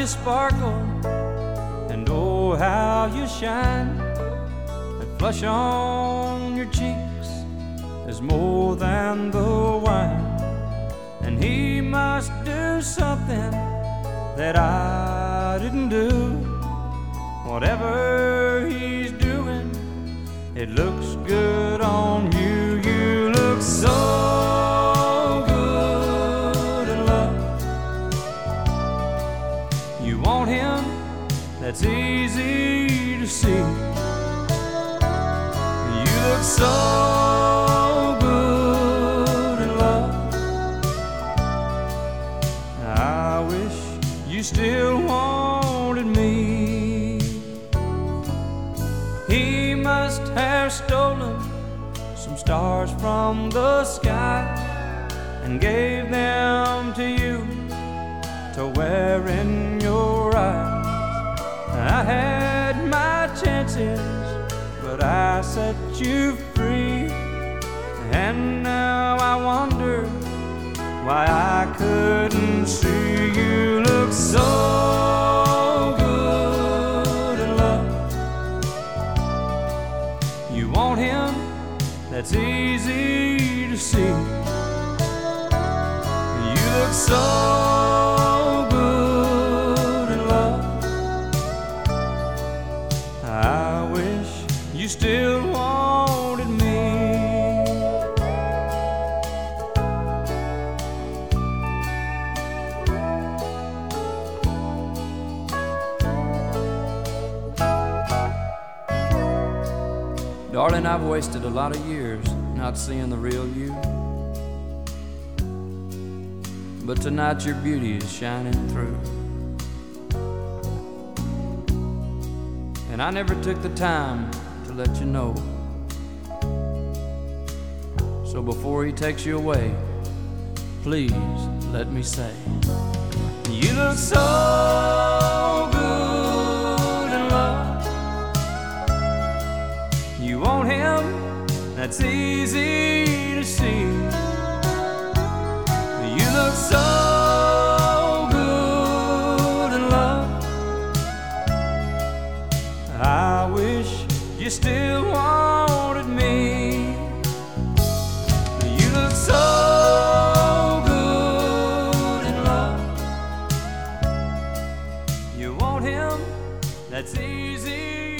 sparkle, and oh, how you shine. That flush on your cheeks is more than the wine. And he must do something that I didn't do. Whatever he's doing, it looks good on you. You look so good in love. You want him, that's easy to see. You look so good in love. I wish you still wanted me. He must have stolen some stars from the sky and gave them to you to wear in your eyes. I had my chances, but I set you free, and now I wonder why I couldn't see. You look so good in love. You want him, that's easy to see. You look so good in love. I wish you still wanted me. Darling, I've wasted a lot of years not seeing the real you, but tonight your beauty is shining through. And I never took the time to let you know. So before he takes you away, please let me say, you look so good in love. You want him, that's easy to see. You look so good in love. I wish you still wanted me. You look so good in love. You want him, that's easy